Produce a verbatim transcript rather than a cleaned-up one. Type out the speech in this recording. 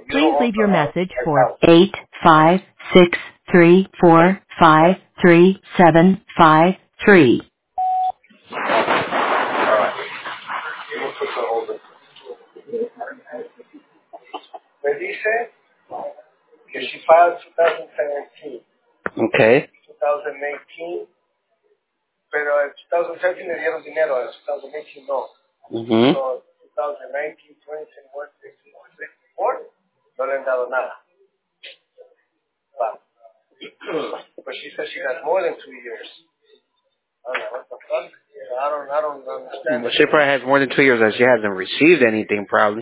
You Please don't own leave the your house, message my for house. eight five six three four five three seven five three. Alright. Me dice que she filed twenty seventeen. Okay. twenty eighteen. Pero en twenty seventeen le dieron dinero, en twenty eighteen no. Mhm. So, twenty nineteen, twenty, twenty-one, twenty-two, no le han dado nada. Wow. But she said she got more than two years. I don't know what the fuck. I don't, I don't understand. Well, she probably has more than two years that she hasn't received anything, probably.